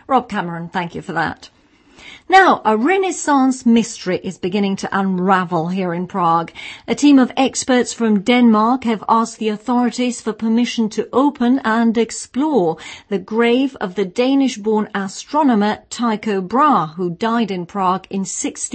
Rob Cameron, thank you for that. Now, a Renaissance mystery is beginning to unravel here in Prague. A team of experts from Denmark have asked the authorities for permission to open and explore the grave of the Danish-born astronomer Tycho Brahe, who died in Prague in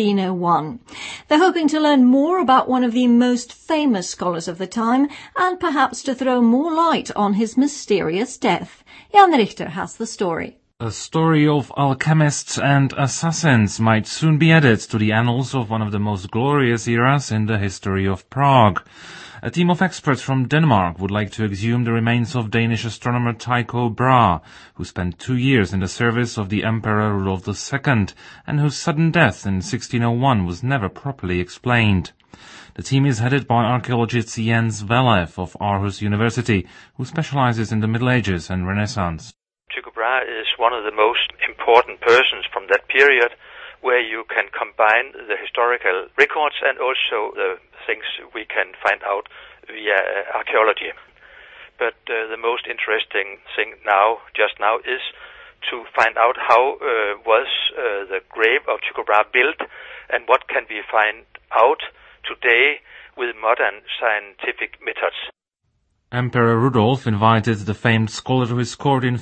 1601. They're hoping to learn more about one of the most famous scholars of the time and perhaps to throw more light on his mysterious death. Jan Richter has the story. A story of alchemists and assassins might soon be added to the annals of one of the most glorious eras in the history of Prague. A team of experts from Denmark would like to exhume the remains of Danish astronomer Tycho Brahe, who spent 2 years in the service of the Emperor Rudolf II, and whose sudden death in 1601 was never properly explained. The team is headed by archaeologist Jens Welev of Aarhus University, who specializes in the Middle Ages and Renaissance. Tycho Brahe is one of the most important persons from that period, where you can combine the historical records and also the things we can find out via archaeology. But the most interesting thing just now, is to find out how was the grave of Tycho Brahe built, and what can we find out today with modern scientific methods. Emperor Rudolf invited the famed scholar to his court in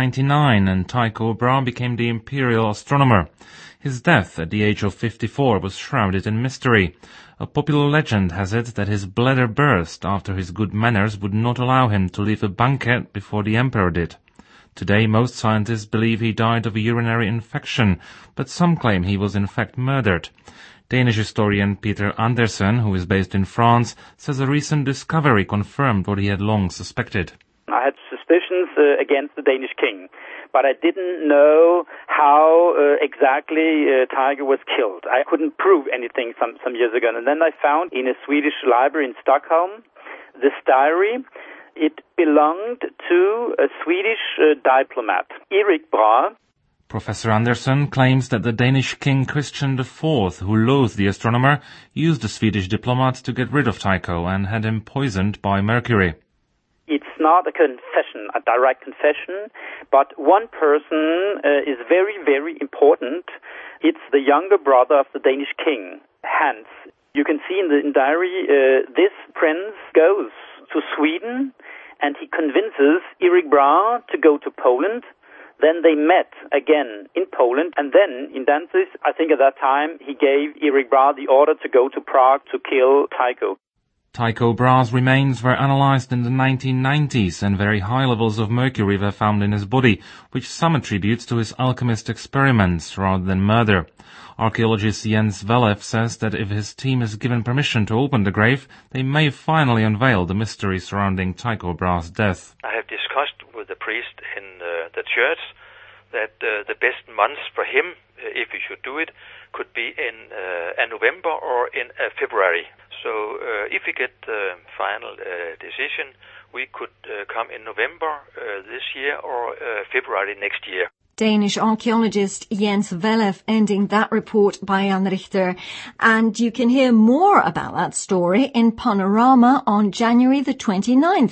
1599, and Tycho Brahe became the imperial astronomer. His death at the age of 54 was shrouded in mystery. A popular legend has it that his bladder burst after his good manners would not allow him to leave a banquet before the emperor did. Today, most scientists believe he died of a urinary infection, but some claim he was in fact murdered. Danish historian Peter Andersen, who is based in France, says a recent discovery confirmed what he had long suspected. I had suspicions against the Danish king, but I didn't know how exactly Tycho was killed. I couldn't prove anything some years ago. And then I found in a Swedish library in Stockholm this diary. It belonged to a Swedish diplomat, Erik Brahe. Professor Andersen claims that the Danish king Christian IV, who loathed the astronomer, used the Swedish diplomat to get rid of Tycho and had him poisoned by mercury. It's not a confession, a direct confession, but one person is very, very important. It's the younger brother of the Danish king, Hans. You can see in the diary, this prince goes to Sweden and he convinces Erik Brahe to go to Poland. Then they met again in Poland, and then in Danzig, I think at that time, he gave Erik Brahe the order to go to Prague to kill Tycho. Tycho Brahe's remains were analyzed in the 1990s, and very high levels of mercury were found in his body, which some attribute to his alchemist experiments rather than murder. Archaeologist Jens Welev says that if his team is given permission to open the grave, they may finally unveil the mystery surrounding Tycho Brahe's death. I have discussed with the priest in the church that the best months for him, if he should do it, could be in November or in February. So if we get the final decision, we could come in November this year or February next year. Danish archaeologist Jens Welev ending that report by Jan Richter. And you can hear more about that story in Panorama on January the 29th.